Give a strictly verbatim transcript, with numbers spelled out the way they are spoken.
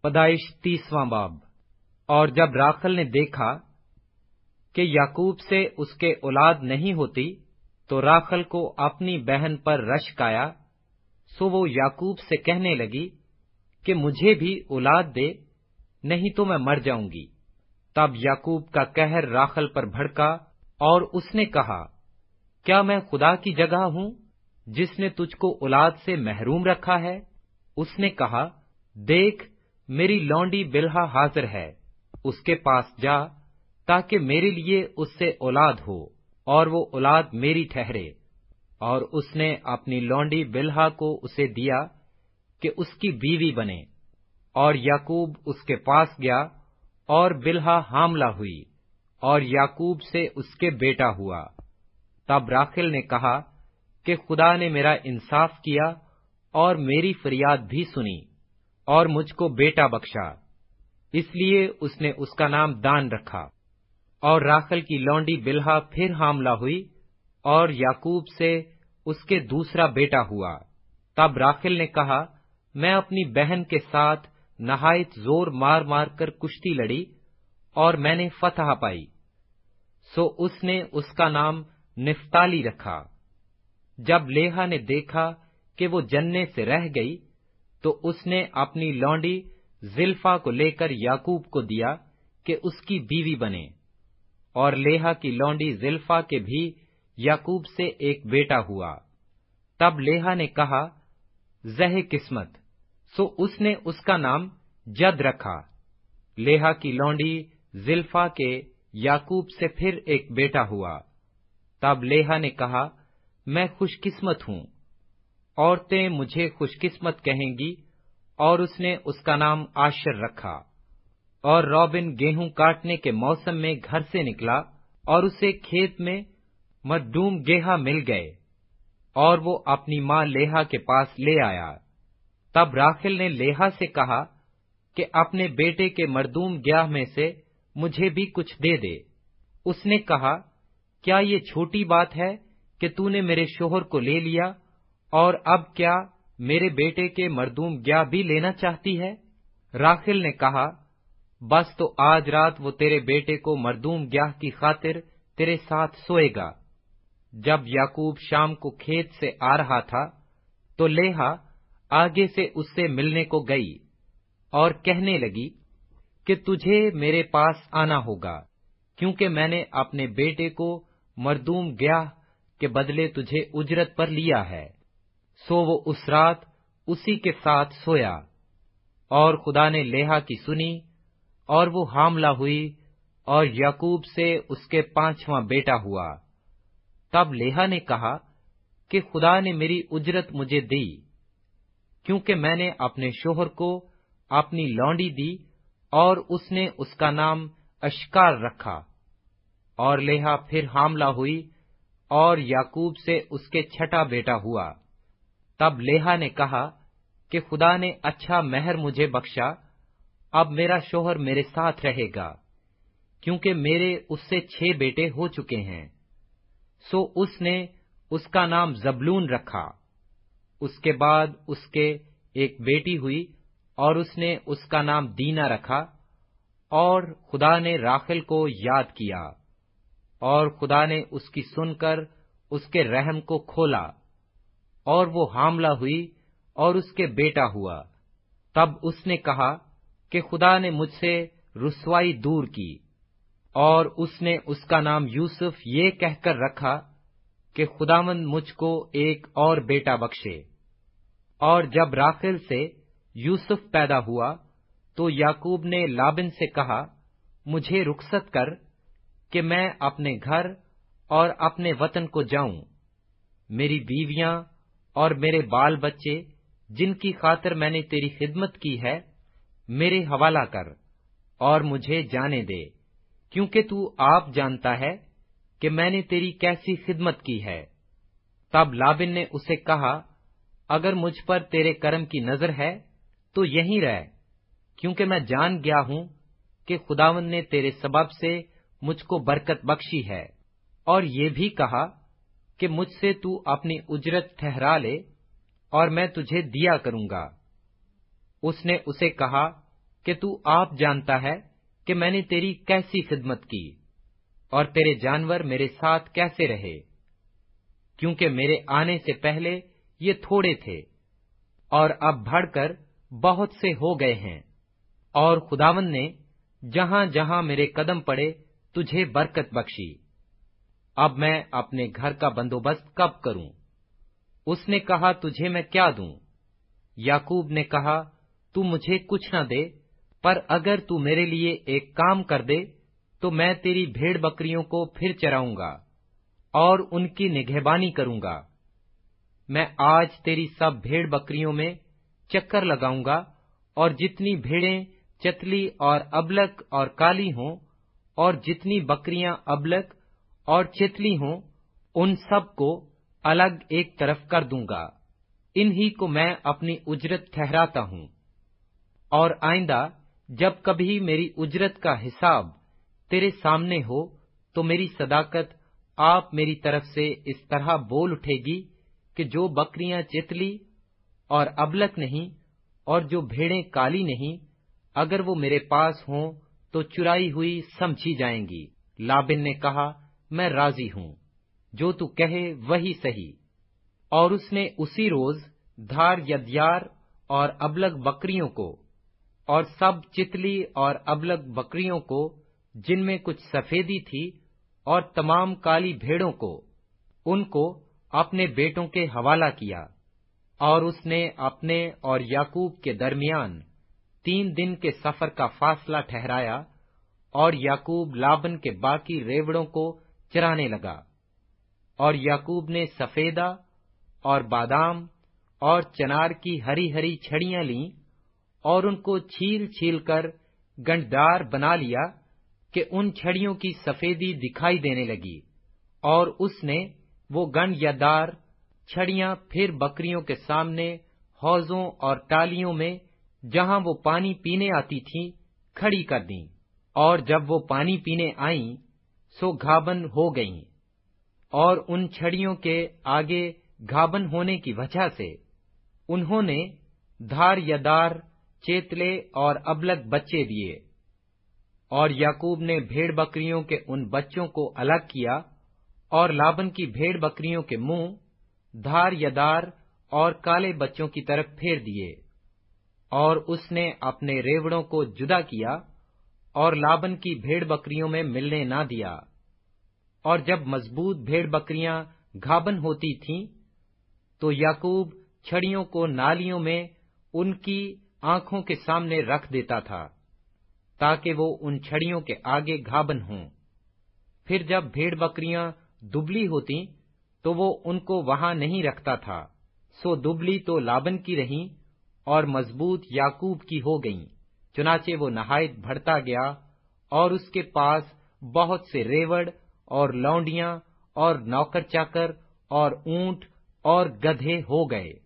पैदाइश तीसवां बाब। और जब राखल ने देखा कि याकूब से उसके औलाद नहीं होती, तो राखल को अपनी बहन पर रश्क आया। सो वो याकूब से कहने लगी कि मुझे भी औलाद दे, नहीं तो मैं मर जाऊंगी। तब याकूब का कहर राखल पर भड़का और उसने कहा, क्या मैं खुदा की जगह हूं जिसने तुझको औलाद से महरूम रखा है? उसने कहा, देख, मेरी लौंडी बिल्हा हाजिर है, उसके पास जा, ताकि मेरे लिए उससे औलाद हो और वो औलाद मेरी ठहरे। और उसने अपनी लौंडी बिल्हा को उसे दिया कि उसकी बीवी बने। और याकूब उसके पास गया और बिल्हा हामला हुई और याकूब से उसके बेटा हुआ। तब राखिल ने कहा कि खुदा ने मेरा इंसाफ किया और मेरी फरियाद भी सुनी और मुझको बेटा बख्शा। इसलिए उसने उसका नाम दान रखा। और राखल की लौंडी बिल्हा फिर हामला हुई और याकूब से उसके दूसरा बेटा हुआ। तब राखिल ने कहा, मैं अपनी बहन के साथ नहायत जोर मार मार कर कुश्ती लड़ी और मैंने फतह पाई। सो उसने उसका नाम निफ्ताली रखा। जब लेहा ने देखा कि वो जन्ने से रह गई, तो उसने अपनी लौंडी जिल्फा को लेकर याकूब को दिया कि उसकी बीवी बने। और लेहा की लौंडी जिल्फा के भी याकूब से एक बेटा हुआ। तब लेहा ने कहा, जह किस्मत, सो उसने उसका नाम जद रखा। लेहा की लौंडी जिल्फा के याकूब से फिर एक बेटा हुआ। तब लेहा ने कहा, मैं खुशकिस्मत हूं, औरतें मुझे खुशकिस्मत कहेंगी, और उसने उसका नाम आशर रखा। और रॉबिन गेहूं काटने के मौसम में घर से निकला और उसे खेत में मरदूम गेहा मिल गए, और वो अपनी माँ लेहा के पास ले आया। तब राखिल ने लेहा से कहा कि अपने बेटे के मरदूम गेह में से मुझे भी कुछ दे दे। उसने कहा, क्या ये छोटी बात है कि तूने मेरे शोहर को ले लिया, और अब क्या मेरे बेटे के मरदूम गेह भी लेना चाहती है? राखिल ने कहा, बस तो आज रात वो तेरे बेटे को मरदूम गेह की खातिर तेरे साथ सोएगा। जब याकूब शाम को खेत से आ रहा था, तो लेहा आगे से उससे मिलने को गई और कहने लगी कि तुझे मेरे पास आना होगा, क्योंकि मैंने अपने बेटे को मरदूम गेह के बदले तुझे उजरत पर लिया है। सो वो उस रात उसी के साथ सोया। और खुदा ने लेहा की सुनी, और वो हामला हुई और याकूब से उसके पांचवां बेटा हुआ। तब लेहा ने कहा कि खुदा ने मेरी उजरत मुझे दी, क्योंकि मैंने अपने शोहर को अपनी लौंडी दी, और उसने उसका नाम अश्कार रखा। और लेहा फिर हामला हुई और याकूब से उसके छठा बेटा हुआ। तब लेहा ने कहा कि खुदा ने अच्छा मेहर मुझे बख्शा, अब मेरा शोहर मेरे साथ रहेगा, क्योंकि मेरे उससे छह बेटे हो चुके हैं। सो उसने उसका नाम जबलून रखा। उसके बाद उसके एक बेटी हुई, और उसने उसका नाम दीना रखा। और खुदा ने राखिल को याद किया, और खुदा ने उसकी सुनकर उसके रहम को खोला, और वो हामला हुई और उसके बेटा हुआ। तब उसने कहा कि खुदा ने मुझसे रुसवाई दूर की, और उसने उसका नाम यूसुफ ये कहकर रखा कि खुदावंद मुझको एक और बेटा बख्शे। और जब राखिल से यूसुफ पैदा हुआ, तो याकूब ने लाबिन से कहा, मुझे रुखसत कर कि मैं अपने घर और अपने वतन को जाऊं। मेरी बीवियां और मेरे बाल बच्चे, जिनकी खातिर मैंने तेरी खिदमत की है, मेरे हवाला कर और मुझे जाने दे, क्योंकि तू आप जानता है कि मैंने तेरी कैसी खिदमत की है। तब लाबिन ने उसे कहा, अगर मुझ पर तेरे करम की नजर है तो यहीं रह, क्योंकि मैं जान गया हूं कि खुदावंद ने तेरे सबब से मुझको बरकत बख्शी है। और ये भी कहा कि मुझसे तू अपनी उजरत ठहरा ले, और मैं तुझे दिया करूंगा। उसने उसे कहा, کہ تو آپ جانتا ہے کہ میں نے تیری کیسی خدمت کی اور تیرے جانور میرے ساتھ کیسے رہے، کیونکہ میرے آنے سے پہلے یہ تھوڑے تھے اور اب بڑھ کر بہت سے ہو گئے ہیں۔ اور خداوند نے جہاں جہاں میرے قدم پڑے تجھے برکت بخشی۔ اب میں اپنے گھر کا بندوبست کب کروں؟ اس نے کہا تجھے میں کیا دوں؟ یعقوب نے کہا تو مجھے کچھ نہ دے، پر اگر تو میرے لیے ایک کام کر دے تو میں تیری بھیڑ بکریوں کو پھر چراؤں گا اور ان کی نگہبانی کروں گا۔ میں آج تیری سب بھیڑ بکریوں میں چکر لگاؤں گا، اور جتنی بھیڑیں چتلی اور ابلک اور کالی ہوں اور جتنی بکریاں ابلک اور چتلی ہوں ان سب کو الگ ایک طرف کر دوں گا۔ انہی کو میں اپنی اجرت ٹھہراتا ہوں، اور آئندہ جب کبھی میری اجرت کا حساب تیرے سامنے ہو تو میری صداقت آپ میری طرف سے اس طرح بول اٹھے گی کہ جو بکریاں چتلی اور ابلک نہیں اور جو بھیڑیں کالی نہیں، اگر وہ میرے پاس ہوں تو چرائی ہوئی سمجھی جائیں گی۔ لابن نے کہا میں راضی ہوں، جو تو کہے وہی صحیح۔ اور اس نے اسی روز دھار یدیار اور ابلک بکریوں کو اور سب چتلی اور ابلک بکریوں کو جن میں کچھ سفیدی تھی اور تمام کالی بھیڑوں کو ان کو اپنے بیٹوں کے حوالہ کیا، اور اس نے اپنے اور یعقوب کے درمیان تین دن کے سفر کا فاصلہ ٹھہرایا، اور یعقوب لابن کے باقی ریوڑوں کو چرانے لگا۔ اور یعقوب نے سفیدہ اور بادام اور چنار کی ہری ہری چھڑیاں لیں اور ان کو چھیل چھیل کر گنڈدار بنا لیا کہ ان چھڑیوں کی سفیدی دکھائی دینے لگی، اور اس نے وہ گنڈ یا دار چھڑیاں پھر بکریوں کے سامنے حوضوں اور ٹالیوں میں جہاں وہ پانی پینے آتی تھیں کھڑی کر دیں، اور جب وہ پانی پینے آئیں سو گھابن ہو گئیں، اور ان چھڑیوں کے آگے گھابن ہونے کی وجہ سے انہوں نے دھار یا دار چیتلے اور ابلک بچے دیے۔ اور یعقوب نے بھیڑ بکریوں کے ان بچوں کو الگ کیا اور لابن کی بھیڑ بکریوں کے منہ دھار یا دار اور کالے بچوں کی طرف پھیر دیے، اور اس نے اپنے ریوڑوں کو جدا کیا اور لابن کی بھیڑ بکریوں میں ملنے نہ دیا۔ اور جب مضبوط بھیڑ بکریاں گھابن ہوتی تھیں تو یعقوب چھڑیوں کو نالیوں میں ان کی آنکھوں کے سامنے رکھ دیتا تھا تاکہ وہ ان چھڑیوں کے آگے گھابن ہوں۔ پھر جب بھیڑ بکریاں دبلی ہوتی تو وہ ان کو وہاں نہیں رکھتا تھا، سو دبلی تو لابن کی رہیں اور مضبوط یعقوب کی ہو گئیں۔ چنانچہ وہ نہایت بڑھتا گیا اور اس کے پاس بہت سے ریوڑ اور لونڈیاں اور نوکر چاکر اور اونٹ اور گدھے ہو گئے۔